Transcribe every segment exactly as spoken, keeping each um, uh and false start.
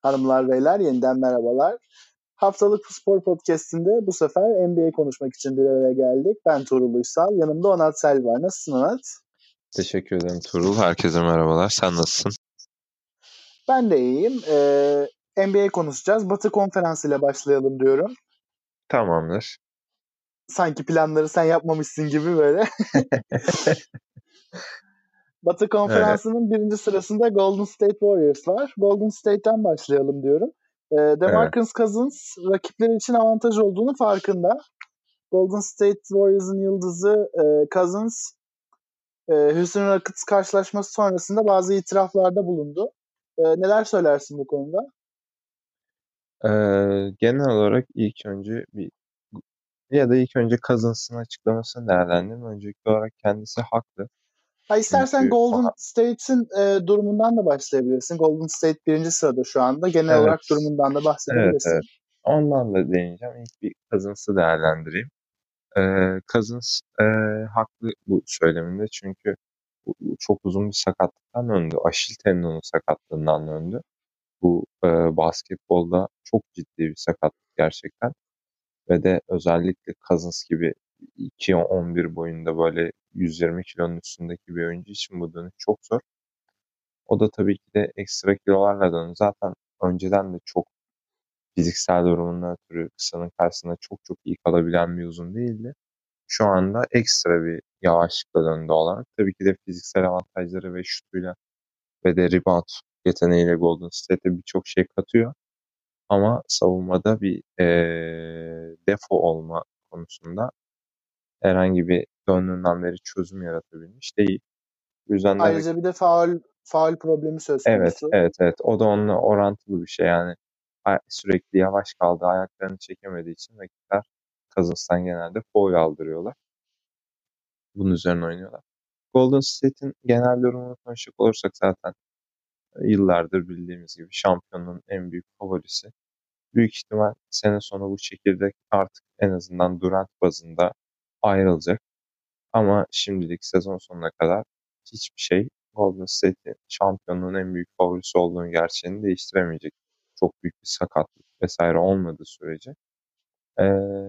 Hanımlar beyler yeniden merhabalar. Haftalık Spor Podcast'inde bu sefer N B A konuşmak için bir araya geldik. Ben Tuğrul Uysal, yanımda Onat Sel var. Nasılsın Onat? Teşekkür ederim Tuğrul. Herkese merhabalar. Sen nasılsın? Ben de iyiyim. Ee, N B A konuşacağız. Batı Konferansı ile başlayalım diyorum. Tamamdır. Sanki planları sen yapmamışsın gibi böyle. Batı Konferansı'nın evet. birinci sırasında Golden State Warriors var. Golden State'ten başlayalım diyorum. Ee, DeMarcus evet. Cousins rakipleri için avantaj olduğunu farkında. Golden State Warriors'ın yıldızı e, Cousins e, Houston Rockets karşılaşması sonrasında bazı itiraflarda bulundu. E, neler söylersin bu konuda? Ee, genel olarak ilk önce bir ya da ilk önce Cousins'ın açıklamasını değerlendirelim. Öncelikli olarak kendisi haklı. Ha, istersen Çünkü Golden aha. State'in e, durumundan da başlayabilirsin. Golden State birinci sırada şu anda. Genel evet. olarak durumundan da bahsedebilirsin. Evet, evet. Ondan da değineceğim. İlk bir Cousins'ı değerlendireyim. Ee, Cousins e, haklı bu söyleminde. Çünkü bu, bu çok uzun bir sakatlıktan döndü. Aşil tendonu sakatlığından döndü. Bu e, basketbolda çok ciddi bir sakatlık gerçekten. Ve de özellikle Cousins gibi iki on bir boyunda böyle yüz yirmi kilonun üstündeki bir oyuncu için bu dönüş çok zor. O da tabii ki de ekstra kilolarla döndü. Zaten önceden de çok fiziksel durumundan ötürü kısanın karşısında çok çok iyi kalabilen bir uzun değildi. Şu anda ekstra bir yavaşlıkla döndü olarak. Tabii ki de fiziksel avantajları ve şutuyla ve de rebound yeteneğiyle Golden State'e birçok şey katıyor. Ama savunmada bir ee, defo olma konusunda herhangi bir döndüğünden beri çözüm yaratabilmiş değil. O yüzden Ayrıca de... bir de faul faul problemi söz konusu. Evet, evet, evet. O da onunla orantılı bir şey yani. Sürekli yavaş kaldı, ayaklarını çekemediği için rakipler Cousins'tan genelde foul aldırıyorlar. Bunun üzerine oynuyorlar. Golden State'in genel durumunu konuşacak olursak zaten yıllardır bildiğimiz gibi şampiyonluğun en büyük favorisi. Büyük ihtimal sene sonu bu çekirdek artık en azından Durant bazında ayrılacak. Ama şimdilik sezon sonuna kadar hiçbir şey Golden State'in şampiyonluğun en büyük favorisi olduğunu gerçeğini değiştiremeyecek. Çok büyük bir sakatlık vesaire olmadığı sürece. Ee,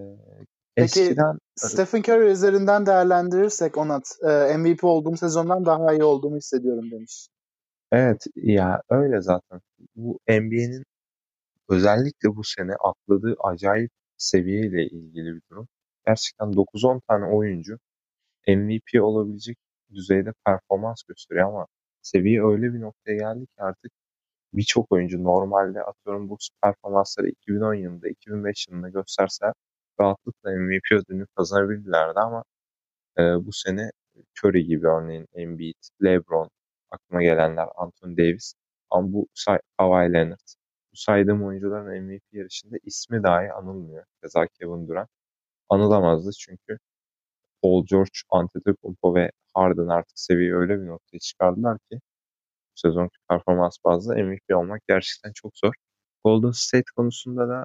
Peki eskiden... Stephen Curry üzerinden değerlendirirsek Onat, M V P olduğum sezondan daha iyi olduğumu hissediyorum demiş. Evet ya öyle zaten. Bu N B A'nin özellikle bu sene atladığı acayip seviyeyle ilgili bir durum. Gerçekten dokuz on tane oyuncu M V P olabilecek düzeyde performans gösteriyor ama seviye öyle bir noktaya geldi ki artık birçok oyuncu normalde atıyorum bu performansları iki bin on yılında, iki bin beş yılında gösterse rahatlıkla M V P ödülünü kazanabilirlerdi ama e, bu sene Curry gibi örneğin Embiid, LeBron, aklıma gelenler Anthony Davis ama bu say- Kawhi Leonard. Bu saydığım oyuncuların M V P yarışında ismi dahi anılmıyor. Keza Kevin Durant anılamazdı çünkü Paul George, Antetokounmpo ve Harden artık seviyeyi öyle bir noktaya çıkardılar ki bu sezonki performans bazlı M V P olmak gerçekten çok zor. Golden State konusunda da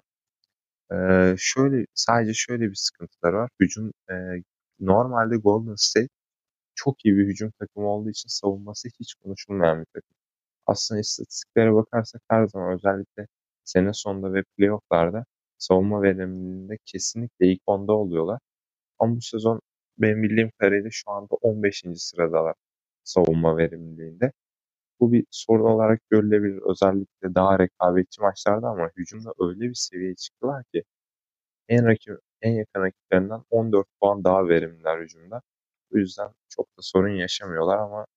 e, şöyle sadece şöyle bir sıkıntıları var. Hücum e, normalde Golden State çok iyi bir hücum takımı olduğu için savunması hiç konuşulmayan bir takım. Aslında istatistiklere bakarsak her zaman özellikle sene sonunda ve playofflarda savunma verimliliğinde kesinlikle ilk onda oluyorlar. Ama bu sezon benim bildiğim kadarıyla şu anda on beşinci sıradalar savunma verimliliğinde. Bu bir sorun olarak görülebilir özellikle daha rekabetçi maçlarda ama hücumda öyle bir seviyeye çıktılar ki en rakip en yakın rakiplerinden on dört puan daha verimliler hücumda. Bu yüzden çok da sorun yaşamıyorlar ama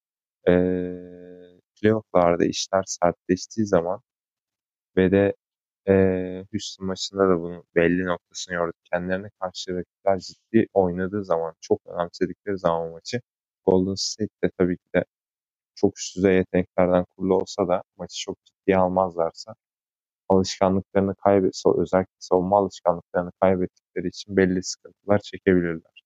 ee, playoff'larda işler sertleştiği zaman ve de ee, Houston maçında da bunun belli noktasını gördük. Kendilerine karşı rakipler ciddi oynadığı zaman, çok önemsedikleri zaman maçı Golden State de tabii ki de çok üst düzey yeteneklerden kurulu olsa da maçı çok ciddiye almazlarsa alışkanlıklarını kaybetse, özellikle savunma alışkanlıklarını kaybettikleri için belli sıkıntılar çekebilirler.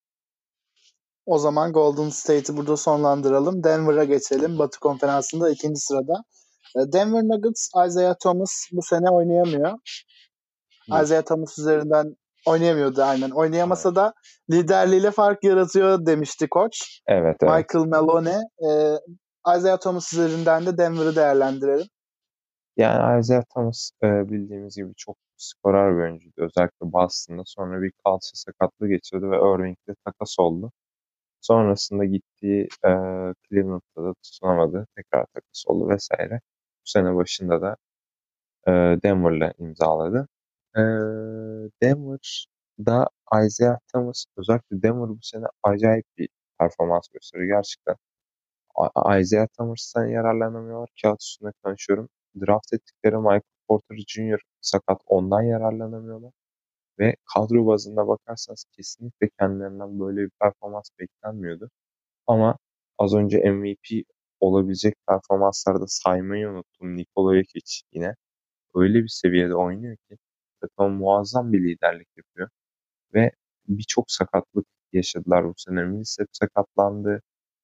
O zaman Golden State'i burada sonlandıralım. Denver'a geçelim. Batı Konferansı'nda ikinci sırada. Denver Nuggets, Isaiah Thomas bu sene oynayamıyor. Evet. Isaiah Thomas üzerinden oynayamıyordu aynen. Oynayamasa evet. da liderliğiyle fark yaratıyor demişti koç. Evet, evet. Michael Malone. Ee, Isaiah Thomas üzerinden de Denver'ı değerlendirelim. Yani Isaiah Thomas e, bildiğimiz gibi çok skorer bir oyuncuydu. Özellikle Boston'da. Sonra bir kalça sakatlığı geçirdi ve Irving'le takas oldu. Sonrasında gittiği e, Cleveland'da da tutunamadı. Tekrar takas oldu vesaire. Bu sene başında da e, Denver'la imzaladı. E, Denver'da Isaiah Thomas, özellikle Denver bu sene acayip bir performans gösteriyor. Gerçekten A- Isaiah Thomas'tan yararlanamıyorlar. Kağıt üstünde konuşuyorum. Draft ettikleri Michael Porter Junior sakat. Ondan yararlanamıyorlar. Ve kadro bazında bakarsanız kesinlikle kendilerinden böyle bir performans beklenmiyordu. Ama az önce M V P olabilecek performanslarda saymayı unuttum. Nikola Jokic yine öyle bir seviyede oynuyor ki takım muazzam bir liderlik yapıyor. Ve birçok sakatlık yaşadılar bu sene. Millsap sakatlandı.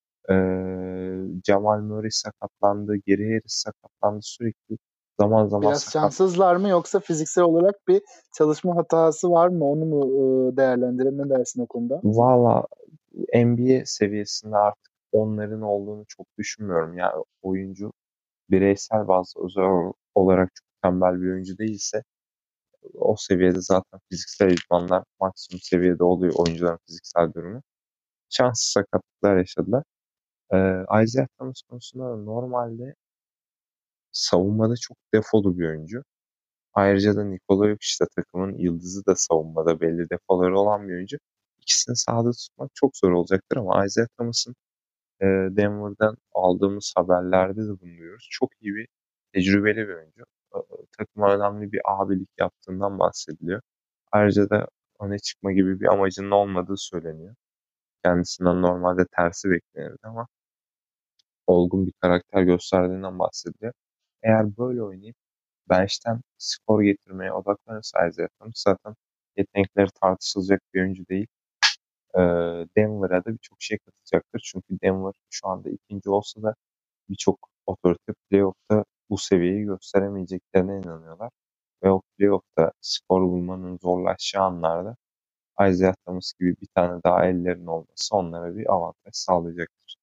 Ee, Jamal Murray sakatlandı. Geri Harris sakatlandı. Sürekli zaman zaman Biraz sakat. şanssızlar mı yoksa fiziksel olarak bir çalışma hatası var mı? Onu mu e, değerlendirelim? Ne dersin o konuda? Valla N B A seviyesinde artık onların olduğunu çok düşünmüyorum. Yani oyuncu bireysel bazı özel olarak çok tembel bir oyuncu değilse o seviyede zaten fiziksel idmanlar maksimum seviyede oluyor oyuncuların fiziksel durumu. Şanssız sakatlıklar yaşadılar. Ee, Isaiah Thomas konusunda da normalde savunmada çok defolu bir oyuncu. Ayrıca da Nikola Jokic de takımın yıldızı da savunmada belli defoları olan bir oyuncu. İkisini sahada tutmak çok zor olacaktır ama Isaiah Thomas'ın e, Denver'dan aldığımız haberlerde de bunu duyuyoruz. Çok iyi bir tecrübeli bir oyuncu. E, Takıma önemli bir abilik yaptığından bahsediliyor. Ayrıca da öne çıkma gibi bir amacının olmadığı söyleniyor. Kendisinden normalde tersi beklenirdi ama olgun bir karakter gösterdiğinden bahsediliyor. Eğer böyle oynayıp bench'ten skor getirmeye odaklanırsa Isaiah Thomas zaten yetenekleri tartışılacak bir oyuncu değil. Ee, Denver'a da birçok şey katacaktır. Çünkü Denver şu anda ikinci olsa da birçok otorite playoff'ta bu seviyeyi gösteremeyeceklerine inanıyorlar. Ve o playoff'ta skor bulmanın zorlaşacağı anlarda Isaiah Thomas gibi bir tane daha ellerin olması onlara bir avantaj sağlayacaktır.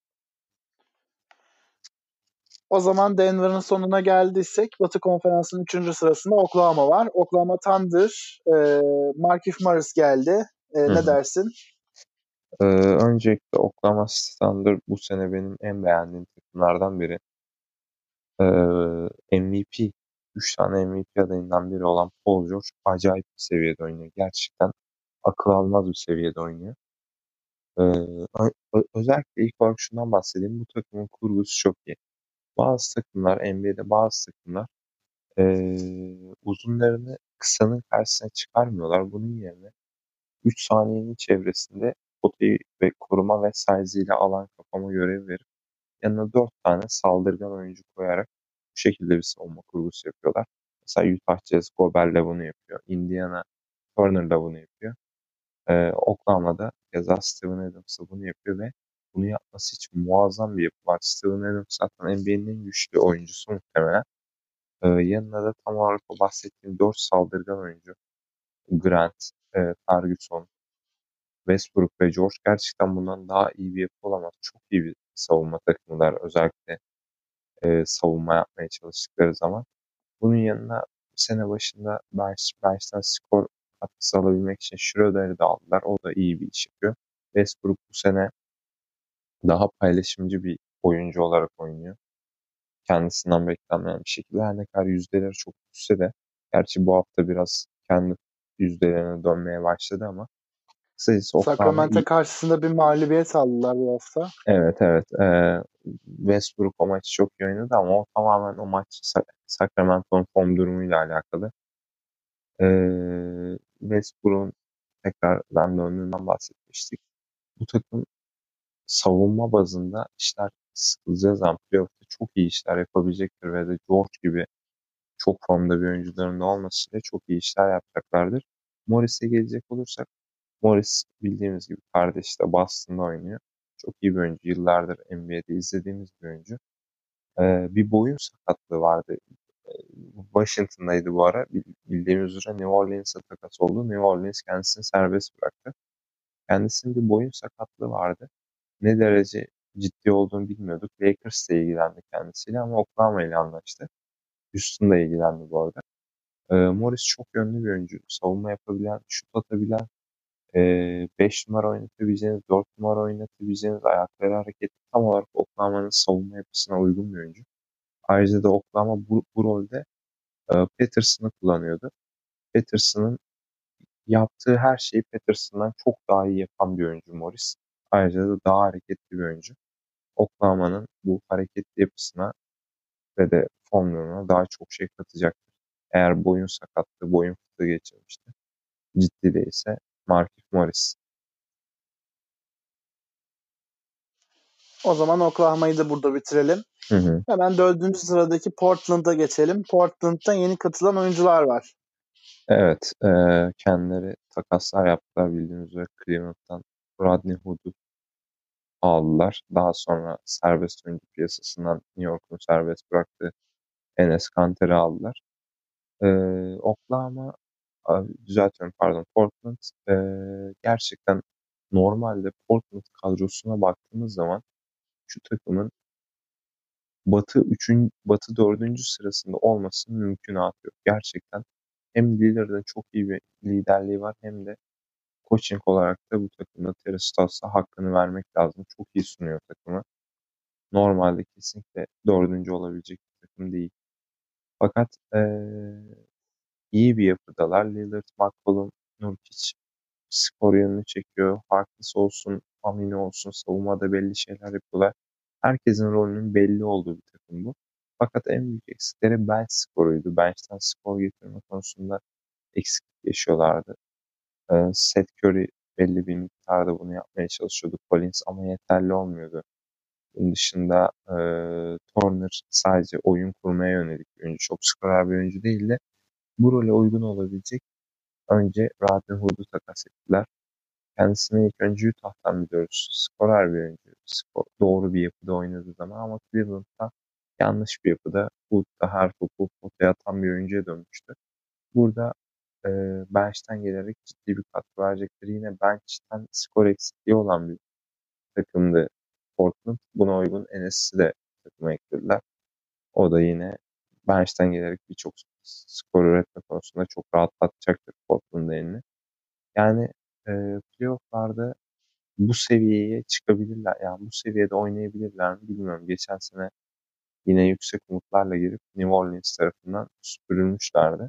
O zaman Denver'ın sonuna geldiysek Batı Konferansı'nın üçüncü sırasında Oklahoma var. Oklahoma Thunder, e, Markieff Morris geldi. E, Hı ne hı. dersin? Ee, öncelikle Oklahoma City Thunder bu sene benim en beğendiğim takımlardan biri. Ee, M V P, üç tane M V P adayından biri olan Paul George acayip bir seviyede oynuyor. Gerçekten akıl almaz bir seviyede oynuyor. Ee, ö- ö- özellikle ilk olarak şundan bahsedeyim. Bu takımın kurgusu çok iyi. Bazı takımlar, N B A'de bazı takımlar ee, uzunlarını kısanın karşısına çıkarmıyorlar. Bunun yerine üç saniyenin çevresinde potayı ve koruma ve size ile alan kapama görevi verip yanına dört tane saldırgan oyuncu koyarak bu şekilde bir savunma kurgusu yapıyorlar. Mesela Utah Jazz Gobert'le bunu yapıyor. Indiana Turner'la bunu yapıyor. Ee, Oklahoma'da keza Steven Adams da bunu yapıyor ve bunu yapması için muazzam bir yapı var. Steven Adams zaten N B A'nin en güçlü oyuncusu muhtemelen. Ee, yanına da tam olarak o bahsettiğim dört saldırgan oyuncu. Grant, e, Ferguson, Westbrook ve George gerçekten bundan daha iyi bir yapı olamaz. Çok iyi bir savunma takımılar. Özellikle e, savunma yapmaya çalıştıkları zaman. Bunun yanına sene başında bench, bench'ten skor katkısı alabilmek için Schroeder'i de aldılar. O da iyi bir iş yapıyor. Westbrook bu sene daha paylaşımcı bir oyuncu olarak oynuyor. Kendisinden beklenmeyen bir şekilde. Her ne kadar yüzdeleri çok düşse de gerçi bu hafta biraz kendi yüzdelerine dönmeye başladı ama kısacası Oklahoma Sacramento iyi. karşısında bir mağlubiyet aldılar bu hafta. Evet, evet. Ee, Westbrook o maçı çok iyi oynadı ama o tamamen o maç Sa- Sacramento'nun form durumuyla alakalı. Ee, Westbrook'un tekrardan döndüğünden bahsetmiştik. Bu takım savunma bazında işler sıkılacağı zaman playoff'ta çok iyi işler yapabilecektir ve de George gibi çok formda bir oyuncuların da olmasıyla çok iyi işler yapacaklardır. Morris'e gelecek olursak Morris bildiğimiz gibi kardeşi de Boston'da oynuyor. Çok iyi bir oyuncu. Yıllardır N B A'de izlediğimiz bir oyuncu. Ee, bir boyun sakatlığı vardı. Ee, Washington'daydı bu ara. Bildiğimiz üzere New Orleans'a takas oldu. New Orleans kendisini serbest bıraktı. Kendisinin bir boyun sakatlığı vardı. Ne derece ciddi olduğunu bilmiyorduk. Lakers de ilgilendi kendisiyle ama Oklahoma ile anlaştı. Houston da ilgilendi bu arada. E, Morris çok yönlü bir oyuncu. Savunma yapabilen, şut atabilen, beş numara oynatabileceğiniz, dört numara oynatabileceğiniz, ayakları hareketli, tam olarak Oklahoma'nın savunma yapısına uygun bir oyuncu. Ayrıca da Oklahoma bu, bu rolde e, Patterson'ı kullanıyordu. Patterson'ın yaptığı her şeyi Patterson'dan çok daha iyi yapan bir oyuncu Morris. Ayrıca da daha hareketli bir oyuncu. Oklahoma'nın bu hareketli yapısına ve de formlarına daha çok şey katacaktır. Eğer boyun sakatlığı, boyun fıtığı geçirmişti, ciddi değilse Markieff Morris. O zaman Oklahoma'yı da burada bitirelim. Hı hı. Hemen dördüncü sıradaki Portland'a geçelim. Portland'da yeni katılan oyuncular var. Evet, e, kendileri takaslar yaptılar bildiğiniz üzere Cleveland'dan Rodney Hood'u aldılar. Daha sonra serbest oyuncu piyasasından New York'un serbest bıraktığı Enes Kanter'i aldılar. E, Oklahoma, a, düzeltiyorum pardon, Portland e, gerçekten normalde Portland kadrosuna baktığımız zaman şu takımın Batı üçün Batı dördüncü sırasında olmasının mümkünatı yok. Gerçekten hem Lillard'ın çok iyi bir liderliği var hem de coaching olarak da bu takımda Terry Stotts'a hakkını vermek lazım. Çok iyi sunuyor takımı. Normalde kesinlikle dördüncü olabilecek bir takım değil. Fakat eee, iyi bir yapıdalar. Lillard, McCollum, Nurkic skor yönünü çekiyor. Harkless olsun, Amine olsun, savunmada belli şeyler yapıyorlar. Herkesin rolünün belli olduğu bir takım bu. Fakat en büyük eksikleri bench skoruydu. Bench'ten skor getirme konusunda eksiklik yaşıyorlardı. Ee, Seth Curry belli bir miktarda bunu yapmaya çalışıyordu. Collins ama yeterli olmuyordu. Bunun dışında e, Turner sadece oyun kurmaya yönelik bir oyuncu. Çok skorer bir oyuncu değil de bu role uygun olabilecek önce Rodney Hood'u takas ettiler. Kendisini ilk önce Utah'tan biliyoruz. Skorer bir oyuncu. Skor, doğru bir yapıda oynadığı zaman ama Cleveland'da yanlış bir yapıda Hood'da her topu potaya atan bir oyuncuya dönmüştü. Burada e, bench'ten gelerek ciddi bir katkı verecekleri, yine bench'ten skor eksikliği olan bir takımdı Portland. Buna uygun Enes'i de takıma eklediler. O da yine bench'ten gelerek birçok skor üretme konusunda çok rahatlatacaktır Portland'ın elini. Yani e, playoff'larda bu seviyeye çıkabilirler. Yani bu seviyede oynayabilirler mi bilmiyorum. Geçen sene yine yüksek umutlarla girip New Orleans tarafından süpürülmüşlerdi.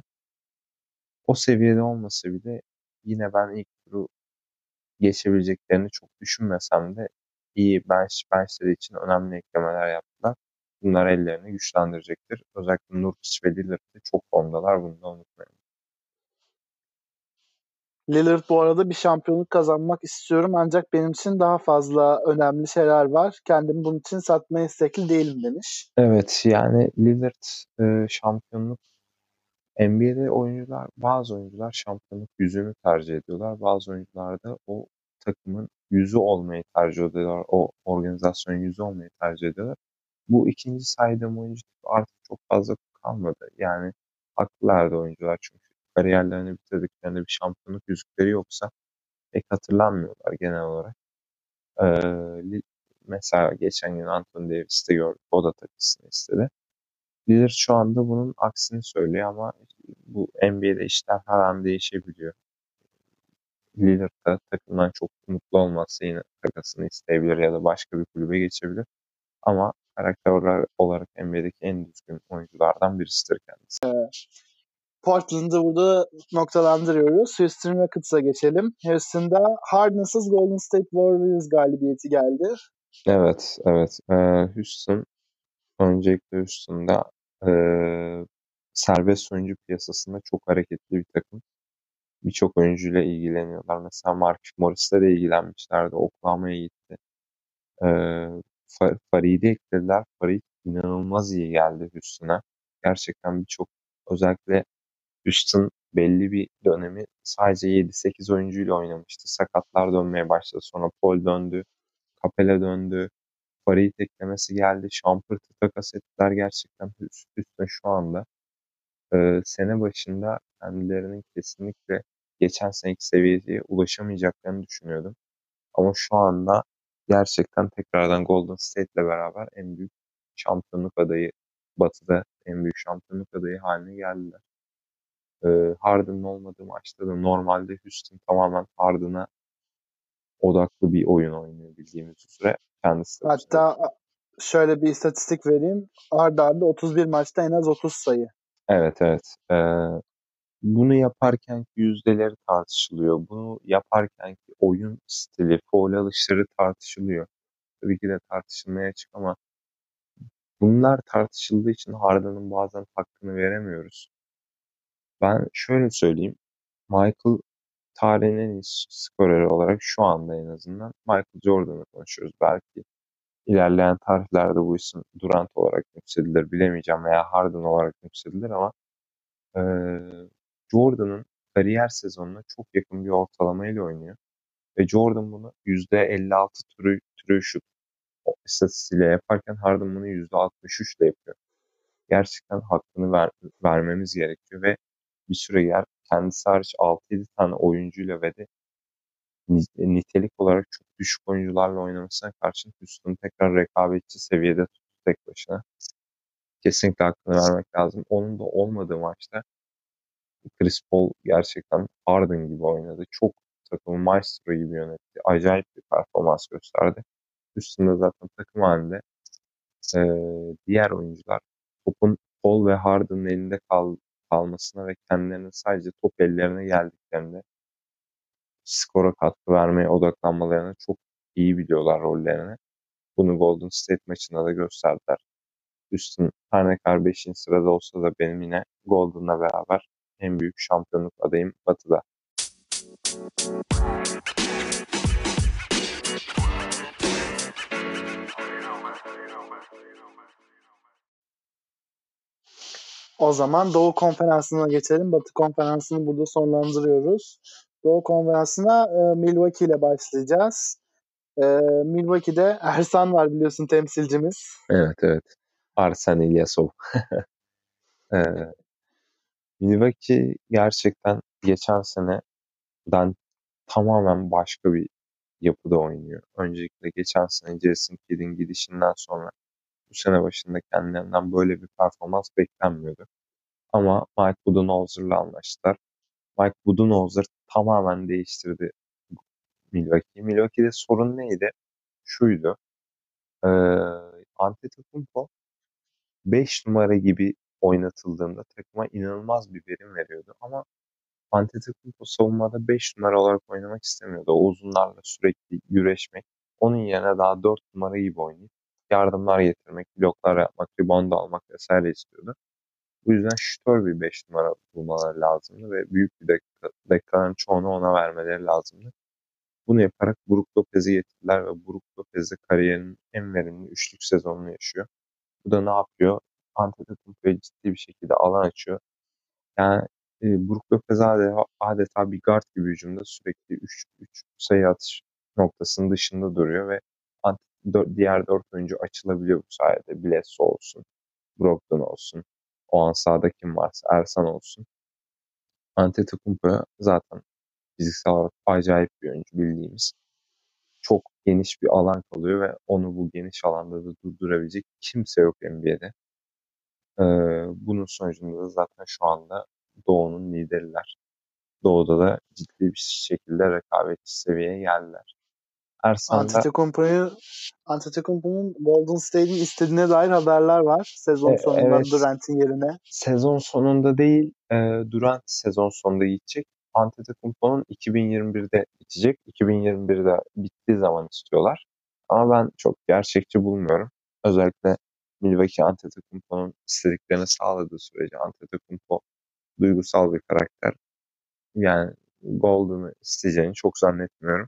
O seviyede olmasa bile yine ben ilk turu geçebileceklerini çok düşünmesem de iyi bench, benchleri için önemli eklemeler yaptılar. Bunlar ellerini güçlendirecektir. Özellikle Nurkic ve Lillard de çok formdalar. Bunu da unutmayın. Lillard bu arada bir şampiyonluk kazanmak istiyorum ancak benim için daha fazla önemli şeyler var. Kendimi bunun için satmaya istekli değilim demiş. Evet, yani Lillard e, şampiyonluk N B A'de oyuncular, bazı oyuncular şampiyonluk yüzünü tercih ediyorlar. Bazı oyuncular da o takımın yüzü olmayı tercih ediyorlar. O organizasyonun yüzü olmayı tercih ediyorlar. Bu ikinci saydığım oyuncu tipi artık çok fazla kalmadı. Yani haklılardı oyuncular çünkü kariyerlerini bitirdiklerinde bir şampiyonluk yüzükleri yoksa pek hatırlanmıyorlar genel olarak. Ee, Li- Mesela geçen gün Anthony Davis'te gördük. O da takısını istedi. Lillard şu anda bunun aksini söylüyor ama bu N B A'de işler her an değişebiliyor. Lillard da takımdan çok mutlu olmazsa yine takasını isteyebilir ya da başka bir kulübe geçebilir. Ama karakter olarak, olarak N B A'deki en düzgün oyunculardan birisidir kendisi. Portland'ı burada noktalandırıyoruz. Houston Rockets'a geçelim. Houston'da Harden'sız Golden State Warriors galibiyeti geldi. Evet, evet. Ee, Houston, öncelikle Houston'da ee, serbest oyuncu piyasasında çok hareketli bir takım. Birçok oyuncuyla ilgileniyorlar. Mesela Marcus Morris'le de ilgilenmişlerdi. Oklahoma'ya gitti. Ee, Fa- Farid'i eklediler. Farid inanılmaz iyi geldi Houston'a. Gerçekten birçok, özellikle Houston belli bir dönemi sadece yedi sekiz oyuncuyla oynamıştı. Sakatlar dönmeye başladı. Sonra Paul döndü. Capela döndü. Farid eklemesi geldi. Shumpert'ı takas ettiler. Gerçekten Houston şu anda e, sene başında kendilerinin kesinlikle geçen seneki seviyeye ulaşamayacaklarını düşünüyordum. Ama şu anda gerçekten tekrardan Golden State'le beraber en büyük şampiyonluk adayı Batı'da en büyük şampiyonluk adayı haline geldiler. Ee, Harden'ın olmadığı maçta da normalde Houston tamamen Harden'a odaklı bir oyun oynuyor bildiğimiz üzere. Kendisi de bu sene. Hatta şöyle bir istatistik vereyim. Arda arda otuz bir maçta en az otuz sayı. Evet evet. Ee, bunu yaparken yüzdeleri tartışılıyor. Bunu yaparken oyun stili, foul alışları tartışılıyor. Tabii ki de tartışılmaya açık ama bunlar tartışıldığı için Harden'ın bazen hakkını veremiyoruz. Ben şöyle söyleyeyim. Michael tarihin en iyi skoreri olarak şu anda en azından Michael Jordan'ı konuşuyoruz. Belki ilerleyen tarihlerde bu isim Durant olarak yükselilir bilemeyeceğim veya Harden olarak yükselilir ama e, Jordan'ın kariyer sezonuna çok yakın bir ortalamayla oynuyor. Ve Jordan bunu yüzde elli altı türü, türü şut istatistiğiyle yaparken Harden bunu yüzde altmış üç ile yapıyor. Gerçekten hakkını ver, vermemiz gerekiyor ve bir süre yer kendisi hariç altı yedi tane oyuncuyla ve de nitelik olarak çok düşük oyuncularla oynamasına karşın Houston'ı tekrar rekabetçi seviyede tuttu tek başına. Kesinlikle hakkını vermek lazım. Onun da olmadığı maçta Chris Paul gerçekten Harden gibi oynadı. Çok takımı maestro gibi yönetti. Acayip bir performans gösterdi. Üstünde zaten takım halinde e, diğer oyuncular topun Paul ve Harden'ın elinde kal, kalmasına ve kendilerine sadece top ellerine geldiklerinde skora katkı vermeye odaklanmalarını çok iyi biliyorlar rollerini. Bunu Golden State maçında da gösterdiler. Houston her ne kadar beşinci sırada olsa da benim yine Golden'la beraber en büyük şampiyonluk adayım Batı'da. O zaman Doğu Konferansı'na geçelim. Batı Konferansı'nı burada sonlandırıyoruz. Doğu Konferansı'na e, Milwaukee ile başlayacağız. E, Milwaukee'de Ersan var biliyorsun temsilcimiz. Evet evet. Arsen İlyasov. ee, Milwaukee gerçekten geçen seneden tamamen başka bir yapıda oynuyor. Öncelikle geçen sene Jason Kidd'in gidişinden sonra bu sene başında kendilerinden böyle bir performans beklenmiyordu. Ama Mike Budenholzer'la anlaştılar. Mike Budenholzer tamamen değiştirdi Milwaukee'yi. Milwaukee'de sorun neydi? Şuydu. Ee, Antetokounmpo beş numara gibi oynatıldığında takıma inanılmaz bir verim veriyordu. Ama Antetokounmpo savunmada beş numara olarak oynamak istemiyordu. O uzunlarla sürekli güreşmek. Onun yerine daha dört numara gibi oynayıp yardımlar getirmek, bloklar yapmak, rebound almak vesaire istiyordu. Bu yüzden şütör bir beş numara bulmaları lazımdı ve büyük bir dakika, dakikaların çoğunu ona vermeleri lazımdı. Bunu yaparak Brook Lopez'i getirdiler ve Brook Lopez de kariyerinin en verimli üçlük sezonunu yaşıyor. Bu da ne yapıyor? Antetokounmpo'ya ciddi bir şekilde alan açıyor. Yani e, Brook Lopez adeta, adeta bir guard gibi hücumda sürekli üç sayı atış noktasının dışında duruyor ve diğer dört oyuncu açılabiliyor bu sayede. Bledsoe olsun, Brogdon olsun, o an sahada kim varsa Ersan olsun. Antetokounmpo zaten fiziksel olarak acayip bir oyuncu bildiğimiz. Çok geniş bir alan kalıyor ve onu bu geniş alanda da durdurabilecek kimse yok N B A'de. Ee, bunun sonucunda da zaten şu anda Doğu'nun lideriler. Doğu'da da ciddi bir şekilde rekabetçi seviyeye geldiler. Ersan da Antetokounmpo'yu Antetokounmpo'nun Golden State'in istediğine dair haberler var. Sezon e, sonunda evet, Durant'in yerine. Sezon sonunda değil, e, Durant sezon sonunda gidecek. Antetokounmpo'nun iki bin yirmi birde bitecek. iki bin yirmi birde bittiği zaman istiyorlar. Ama ben çok gerçekçi bulmuyorum. Özellikle Milwaukee Antetokounmpo'nun istediklerini sağladığı sürece Antetokounmpo duygusal bir karakter. Yani Golden'ı isteyeceğini çok zannetmiyorum.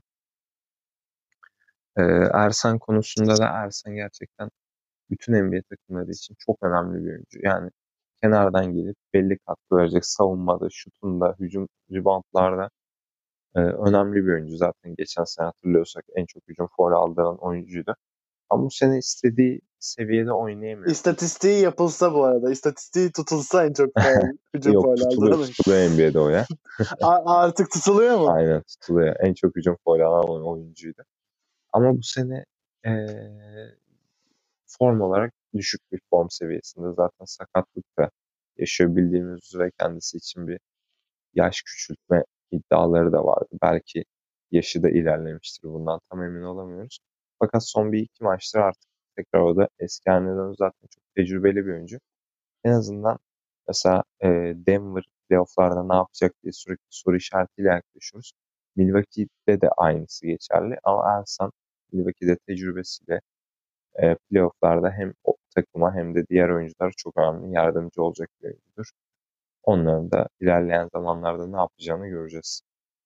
Ee, Ersan konusunda da Ersan gerçekten bütün N B A takımları için çok önemli bir oyuncu. Yani kenardan gelip belli katkı verecek savunmada, şutunda, hücum, reboundlarda e, önemli bir oyuncu. Zaten geçen sene hatırlıyorsak en çok hücum faul aldıran oyuncuydu. Ama bu sene istediği seviyede oynayamıyor. İstatistiği yapılsa bu arada. İstatistiği tutulsa en çok faul, hücum Yok faul tutuluyor, aldıran. tutuluyor N B A'de o ya. Artık tutuluyor mu? Aynen tutuluyor. En çok hücum faul alan oyuncuydu. Ama bu sene e, form olarak düşük bir form seviyesinde. Zaten sakatlık da yaşıyor bildiğimiz üzere, kendisi için bir yaş küçültme iddiaları da vardı. Belki yaşı da ilerlemiştir, bundan tam emin olamıyoruz. Fakat son bir iki maçtır artık tekrar o da eski haline döndü. Zaten çok tecrübeli bir oyuncu. En azından mesela e, Denver playofflarda ne yapacak diye sürekli soru işaretiyle yaklaşıyoruz. Milwaukee'de de aynısı geçerli ama Ersan Milwaukee'de tecrübesiyle e, playofflarda hem o takıma hem de diğer oyunculara çok önemli yardımcı olacak bir oyuncudur. Onların da ilerleyen zamanlarda ne yapacağını göreceğiz.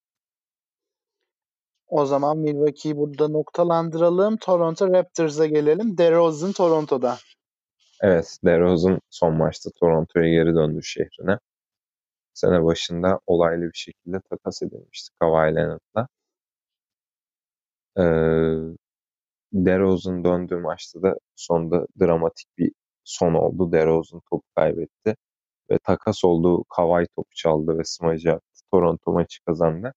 O zaman Milwaukee'yi burada noktalandıralım. Toronto Raptors'a gelelim. DeRozan Toronto'da. Evet, DeRozan son maçta Toronto'ya geri döndü şehrine. Sene başında olaylı bir şekilde takas edilmişti Kawhi Leonard'la. Ee, DeRozan döndüğü maçta da sonunda dramatik bir son oldu. DeRozan topu kaybetti ve takas olduğu Kawhi topu çaldı ve smacı attı. Toronto maçı kazandı.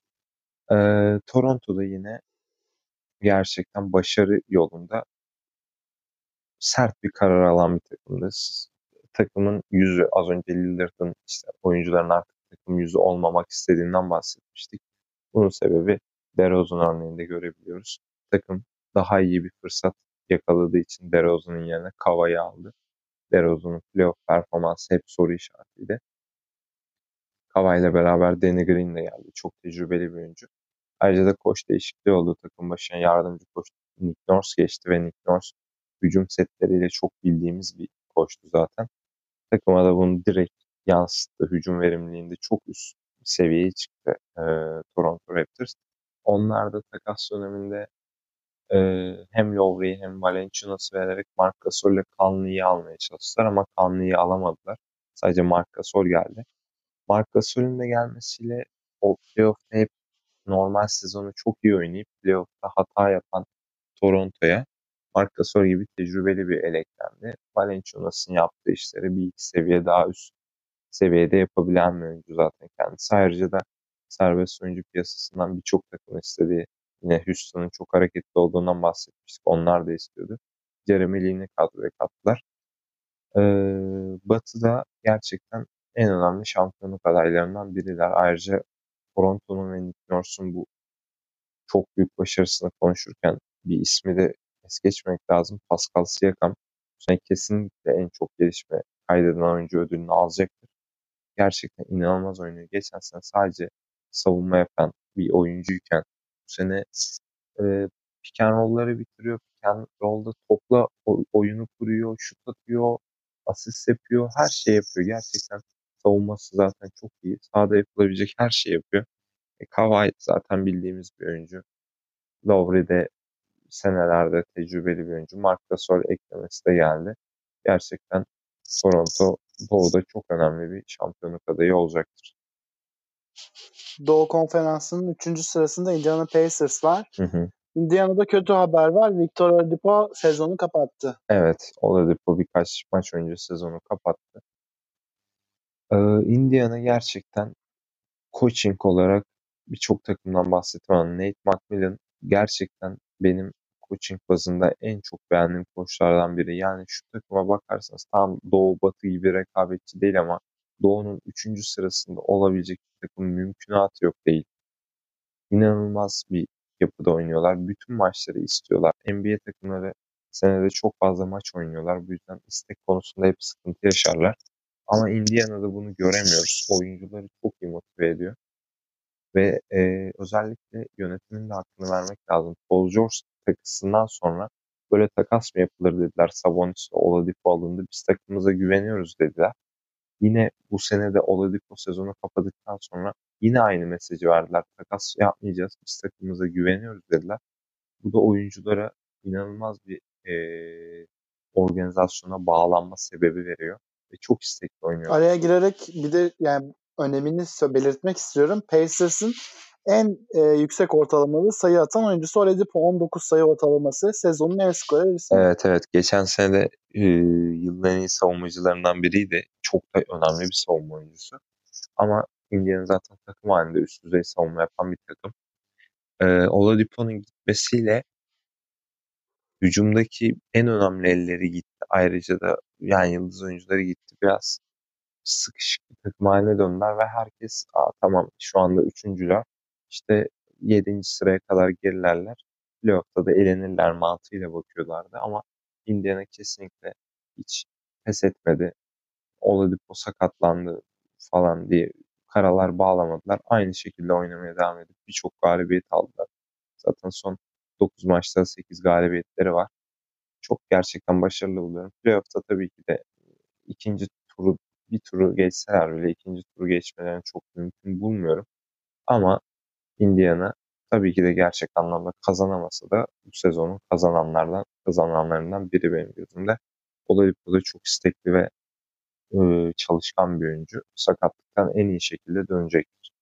Ee, Toronto'da yine gerçekten başarı yolunda sert bir karar alan bir takımdı. Takımın yüzü, az önce Lillard'ın işte oyuncuların artık takım yüzü olmamak istediğinden bahsetmiştik. Bunun sebebi DeRozan örneğinde görebiliyoruz. Takım daha iyi bir fırsat yakaladığı için DeRozan'ın yerine Kawhi'yi aldı. DeRozan'ın playoff performansı hep soru işaretiydi. Kawhi ile beraber Danny Green de geldi. Çok tecrübeli bir oyuncu. Ayrıca da koç değişikliği oldu. Takım başına yardımcı koç Nick Nurse geçti ve Nick Nurse hücum setleriyle çok bildiğimiz bir koçtu zaten. Takıma da bunu direkt yansıttı. Hücum verimliliğinde çok üst seviyeye çıktı e, Toronto Raptors. Onlar da takas döneminde e, hem Lowry'i hem Valanciunas'ı vererek Marc Gasol ile Conley'i almaya çalıştılar ama Conley'i alamadılar. Sadece Marc Gasol geldi. Marc Gasol'ün de gelmesiyle o playoff'ta hep normal sezonu çok iyi oynayıp playoff'ta hata yapan Toronto'ya Marc Gasol gibi tecrübeli bir el eklendi. Valanciunas'ın yaptığı işleri bir iki seviye daha üst seviyede yapabilen bir oyuncu zaten kendisi. Ayrıca da serbest oyuncu piyasasından birçok takım istediği, yine Houston'ın çok hareketli olduğundan bahsetmiştik. Onlar da istiyordu. Jeremy Lin'i kadroya kattılar. Ee, Batı'da gerçekten en önemli şampiyonluk adaylarından biriler. Ayrıca Toronto'nun ve Nick Nurse'un bu çok büyük başarısını konuşurken bir ismi de es geçmek lazım. Pascal Siakam bu sene kesinlikle en çok gelişme kaydeden oyuncu ödülünü alacaktır. Gerçekten inanılmaz oynuyor. Geçen sene sadece savunma yapan bir oyuncuyken bu sene e, pick and roll'ları bitiriyor. Pick and roll'da topla o- oyunu kuruyor, şut atıyor, asist yapıyor, her şey yapıyor. Gerçekten savunması zaten çok iyi. Sahada yapılabilecek her şeyi yapıyor. E, Kawhi zaten bildiğimiz bir oyuncu. Lowry de senelerde tecrübeli bir oyuncu. Marc Gasol eklemesi de geldi. Gerçekten Toronto Doğu'da çok önemli bir şampiyonluk adayı olacaktır. Doğu Konferansı'nın üçüncü sırasında Indiana Pacers var. Hı hı. Indiana'da kötü haber var. Victor Oladipo sezonu kapattı. Evet, Oladipo birkaç maç önce sezonu kapattı. Ee, Indiana gerçekten coaching olarak birçok takımdan bahsettim ama Nate McMillan gerçekten benim coaching bazında en çok beğendiğim koçlardan biri. Yani şu takıma bakarsanız tam Doğu Batı gibi rekabetçi değil ama Doğu'nun üçüncü sırasında olabilecek bir takım mümkünatı yok değil. İnanılmaz bir yapıda oynuyorlar. Bütün maçları istiyorlar. N B A takımları senede çok fazla maç oynuyorlar. Bu yüzden istek konusunda hep sıkıntı yaşarlar. Ama Indiana'da bunu göremiyoruz. Oyuncuları çok iyi motive ediyor. Ve e, özellikle yönetimin de hakkını vermek lazım. Paul George takısından sonra böyle takas mı yapılır dediler. Sabonis ve Oladipo alındı. Biz takımımıza güveniyoruz dediler. Yine bu sene de Oladipo sezonu kapadıktan sonra yine aynı mesajı verdiler. Takas yapmayacağız. Biz takımımıza güveniyoruz dediler. Bu da oyunculara inanılmaz bir e, organizasyona bağlanma sebebi veriyor. Ve çok istekli oynuyorlar. Araya girerek bir de yani önemini sö- belirtmek istiyorum. Pacers'ın en e, yüksek ortalamalı sayı atan oyuncusu Oladipo, on dokuz sayı ortalaması, sezonun en skorer ismi. Evet evet. Geçen sene de e, yılın en iyi savunmacılarından biriydi. Çok da önemli bir savunma oyuncusu. Ama Indiana zaten takım halinde üst düzey savunma yapan bir takım. E, Oladipo'nun gitmesiyle hücumdaki en önemli elleri gitti. Ayrıca da yani yıldız oyuncuları gitti. Biraz sıkışık bir takım haline döndüler ve herkes Aa, tamam şu anda üçüncüler işte yedinci sıraya kadar gerilerler. Playoff'ta da elenirler mantığıyla bakıyorlardı ama Indiana kesinlikle hiç pes etmedi. Oladipo sakatlandı falan diye karalar bağlamadılar. Aynı şekilde oynamaya devam edip birçok galibiyet aldılar. Zaten son dokuz maçta sekiz galibiyetleri var. Çok gerçekten başarılı buluyorum. Playoff'ta tabii ki de ikinci turu bir turu geçseler bile ikinci turu geçmelerini çok mümkün bulmuyorum. Ama Indiana tabii ki de gerçek anlamda kazanamasa da bu sezonun kazananlardan kazananlarından biri benim gözümde. Oladipo da çok istekli ve e, çalışkan bir oyuncu. Sakatlıktan en iyi şekilde dönecektir.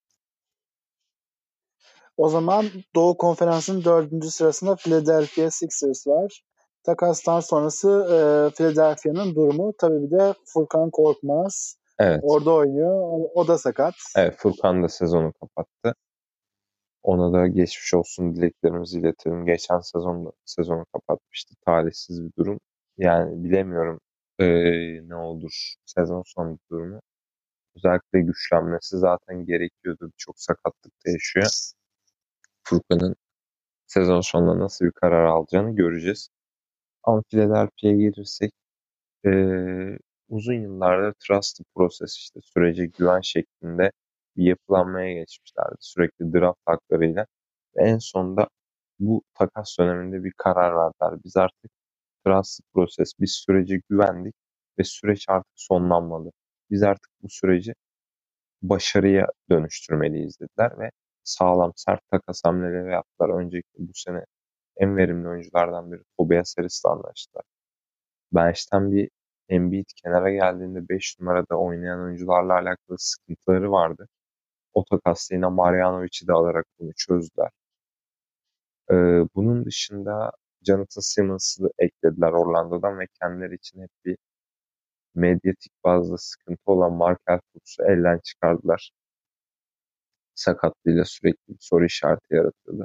O zaman Doğu Konferansı'nın dördüncü sırasında Philadelphia Sixers var. Takastan sonrası e, Philadelphia'nın durumu. Tabii bir de Furkan Korkmaz Evet. orada oynuyor. O, o da sakat. Evet, Furkan da sezonu kapattı. Ona da geçmiş olsun dileklerimizi iletelim. Geçen sezonda sezonu kapatmıştı. Talihsiz bir durum. Yani bilemiyorum eee, ne olur sezon sonu durumu. Özellikle güçlenmesi zaten gerekiyordu. Birçok sakatlık da yaşıyor. Furkan'ın sezon sonunda nasıl bir karar alacağını göreceğiz. Ama Philadelphia'ya gelirsek eee, uzun yıllardır trust process işte sürece güven şeklinde bir yapılanmaya geçmişlerdi. Sürekli draft haklarıyla. Ve en sonunda bu takas döneminde bir karar verdiler. Biz artık trust process, biz sürece güvendik ve süreç artık sonlanmalı. Biz artık bu süreci başarıya dönüştürmeliyiz dediler ve sağlam sert takas hamleleri yaptılar. Öncelikle bu sene en verimli oyunculardan biri Tobias Harris'le anlaştılar. Bench'ten bir Embiid kenara geldiğinde beş numarada oynayan oyuncularla alakalı sıkıntıları vardı. O takasla yine Marjanovic'i de alarak bunu çözdüler. Ee, bunun dışında Jonathan Simmons'ı eklediler Orlando'dan ve kendileri için hep bir medyatik bazda sıkıntı olan Markel Fultz'u elden çıkardılar. Sakatlığıyla sürekli bir soru işareti yaratıyordu.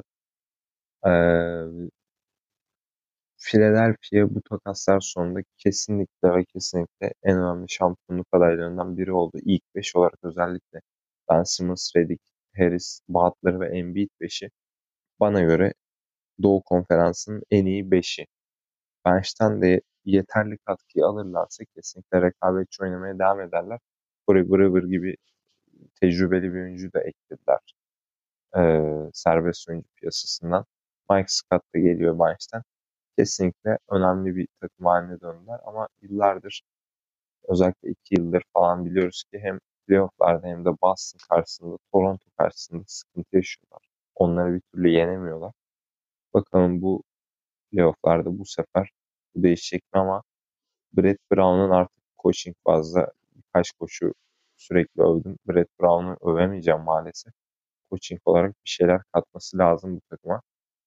Ee, Philadelphia bu takaslar sonunda kesinlikle ve kesinlikle en önemli şampiyonluk adaylarından biri oldu. İlk beş olarak özellikle Ben Simmons, Redick, Harris, Butler ve Embiid beşi bana göre Doğu Konferansı'nın en iyi beşi. Bench'ten de yeterli katkıyı alırlarsa kesinlikle rekabetçi oynamaya devam ederler. Corey Brewer gibi tecrübeli bir oyuncu da eklediler ee, serbest oyuncu piyasasından. Mike Scott da geliyor Bench'ten. Kesinlikle önemli bir takım haline döndüler ama yıllardır özellikle iki yıldır falan biliyoruz ki hem playofflarda hem de Boston karşısında, Toronto karşısında sıkıntı yaşıyorlar. Onları bir türlü yenemiyorlar. Bakalım bu playofflarda bu sefer bu değişecek mi ama Brett Brown'un artık coaching bazda birkaç koşu sürekli övdüm. Brett Brown'u övemeyeceğim maalesef. Coaching olarak bir şeyler katması lazım bu takıma.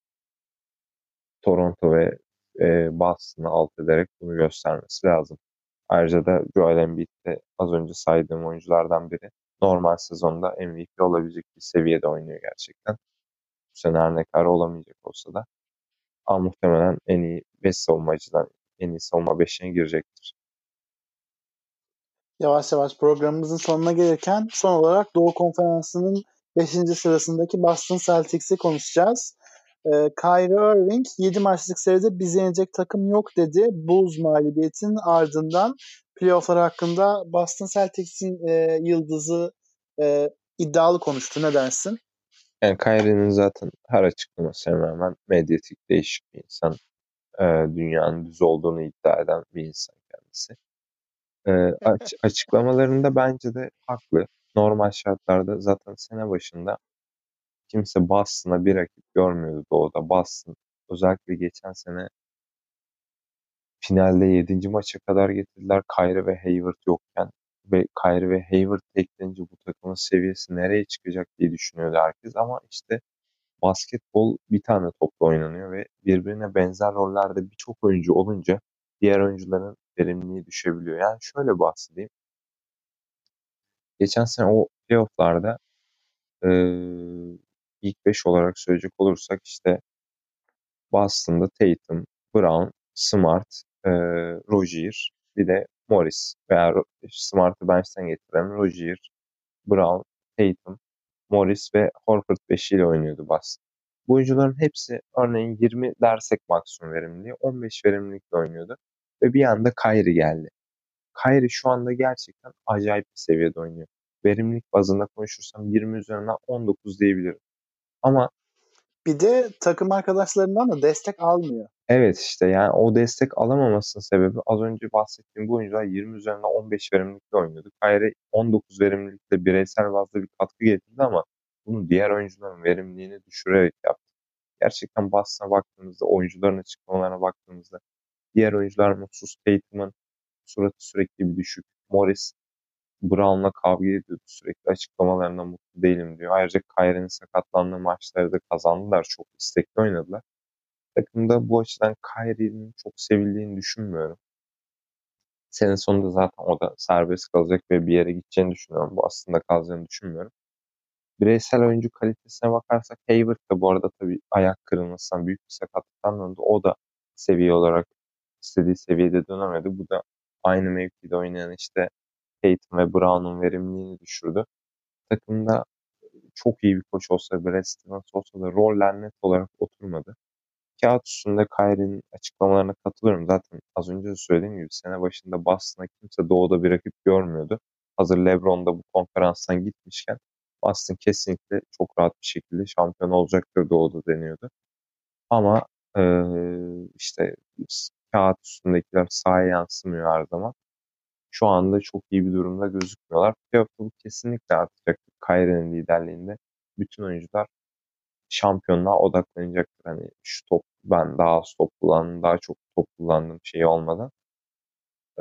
Toronto ve e, Boston'ı alt ederek bunu göstermesi lazım. Ayrıca da Joel Embiid de az önce saydığım oyunculardan biri. Normal sezonda M V P olabilecek bir seviyede oynuyor gerçekten. Bu sene her ne kadar olamayacak olsa da. Ama muhtemelen en iyi beş savunmacıdan en iyi savunma beşine girecektir. Yavaş yavaş programımızın sonuna gelirken son olarak Doğu Konferansı'nın beşinci sırasındaki Boston Celtics'i konuşacağız. Ee, Kyrie Irving yedi maçlık seride bizi yenecek takım yok dedi. Bulls mağlubiyetinin ardından playofflar hakkında Boston Celtics'in e, yıldızı e, iddialı konuştu. Ne dersin? Yani Kyrie'nin zaten her açıklamasına rağmen medyatik değişik bir insan. Ee, dünyanın düz olduğunu iddia eden bir insan kendisi. Ee, aç- açıklamalarında bence de haklı. Normal şartlarda zaten sene başında kimse Boston'a bir rakip görmüyordu Doğu'da. Boston özellikle geçen sene finalde yedinci maça kadar getirdiler Kyrie ve Hayward yokken ve Kyrie ve Hayward eklenince bu takımın seviyesi nereye çıkacak diye düşünüyordu herkes ama işte basketbol bir tane topla oynanıyor ve birbirine benzer rollerde birçok oyuncu olunca diğer oyuncuların verimliliği düşebiliyor. Yani şöyle bahsedeyim. Geçen sene o playofflarda eee ilk beş olarak söyleyecek olursak işte Boston'da Tatum, Brown, Smart, e, Rozier, bir de Morris veya Smart'ı bench'ten getiren Rozier, Brown, Tatum, Morris ve Horford beşiyle oynuyordu Boston. Bu oyuncuların hepsi örneğin yirmi dersek maksimum verimliliği on beş verimlilikle oynuyordu. Ve bir anda Kyrie geldi. Kyrie şu anda gerçekten acayip bir seviyede oynuyor. Verimlilik bazında konuşursam yirmi üzerinden on dokuz diyebilirim. Ama bir de takım arkadaşlarından da destek almıyor. Evet işte yani o destek alamamasının sebebi az önce bahsettiğim bu oyuncular yirmi üzerinden on beş verimlilikle oynuyordu. Kyrie on dokuz verimlilikle bireysel bazda bir katkı getirdi ama bunu diğer oyuncuların verimliliğini düşürerek yaptı. Gerçekten Boston'a baktığımızda, oyuncuların açıklamalarına baktığımızda diğer oyuncular mutsuz. Tatum'un suratı sürekli bir düşük. Morris Brown'la kavga ediyordu sürekli. Açıklamalarına mutlu değilim diyor. Ayrıca Kyrie'nin sakatlandığı maçları da kazandılar. Çok istekli oynadılar. Takımda bu açıdan Kyrie'nin çok sevildiğini düşünmüyorum. Sene sonunda zaten o da serbest kalacak ve bir yere gideceğini düşünüyorum. Bu aslında kalacağını düşünmüyorum. Bireysel oyuncu kalitesine bakarsak Hayward da bu arada tabii ayak kırılmasından büyük bir sakatlıktan döndü. O da seviye olarak istediği seviyede dönemedi. Bu da aynı mevkide oynayan işte Tatum ve Brown'un verimliliğini düşürdü. Takımda çok iyi bir koç olsa, Brad Stevens olsa da roller net olarak oturmadı. Kağıt üstünde Kyrie'nin açıklamalarına katılıyorum. Zaten az önce de söylediğim gibi sene başında Boston'a kimse doğuda bir rakip görmüyordu. Hazır LeBron da bu konferanstan gitmişken Boston kesinlikle çok rahat bir şekilde şampiyon olacaktır doğuda deniyordu. Ama ee, işte kağıt üstündekiler sahaya yansımıyor her zaman. Şu anda çok iyi bir durumda gözükmüyorlar. Playoff'ta bu kesinlikle artacak. Kyrie'nin liderliğinde bütün oyuncular şampiyonluğa odaklanacaktır. Hani şu top ben daha az top kullandım, daha çok top kullandım şey olmadan. Ee,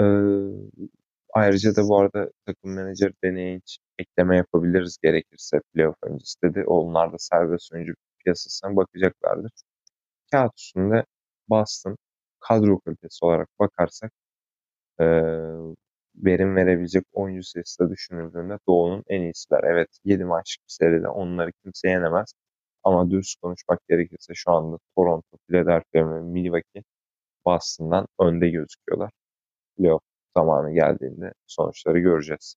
ayrıca da bu arada takım menajer deneye hiç ekleme yapabiliriz gerekirse playoff öncesi dedi. Onlar da serbest oyuncu piyasasına bakacaklardır. Kağıt üstünde Boston kadro kalitesi olarak bakarsak ee, verim verebilecek oyuncu sayısı da düşünüldüğünde Doğu'nun en iyisiler. Evet yedi maçlık bir seride onları kimse yenemez. Ama dürüst konuşmak gerekirse şu anda Toronto, Philadelphia ve Milwaukee Boston'dan önde gözüküyorlar. Playoff zamanı geldiğinde sonuçları göreceğiz.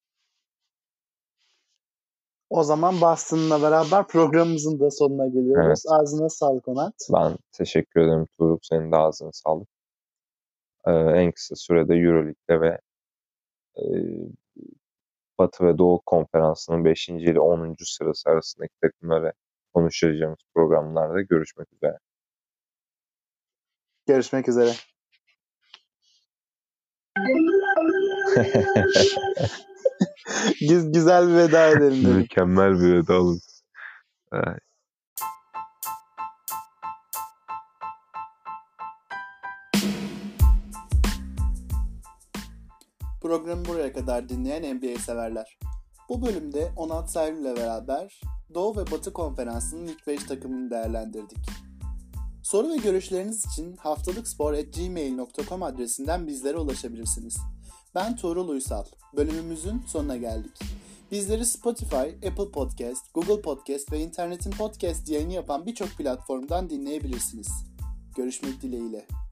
O zaman Boston'la beraber programımızın da sonuna geliyoruz. Evet. Ağzına sağlık Onat. Ben teşekkür ederim Tuğrul. Senin de ağzına sağlık. Ee, en kısa sürede Euroleague'de ve e, Batı ve Doğu Konferansı'nın beşinci ile onuncu sırası arasındaki takımları konuşacağımız programlarda görüşmek üzere. Görüşmek üzere. Güzel bir veda edelim dedim. Mükemmel bir veda oldu. Evet. Programı buraya kadar dinleyen N B A severler. Bu bölümde Onat Servi ile beraber Doğu ve Batı Konferansı'nın ilk beş takımını değerlendirdik. Soru ve görüşleriniz için haftalıkspor at gmail nokta com adresinden bizlere ulaşabilirsiniz. Ben Tuğrul Uysal. Bölümümüzün sonuna geldik. Bizleri Spotify, Apple Podcast, Google Podcast ve internetin podcast yayını yapan birçok platformdan dinleyebilirsiniz. Görüşmek dileğiyle.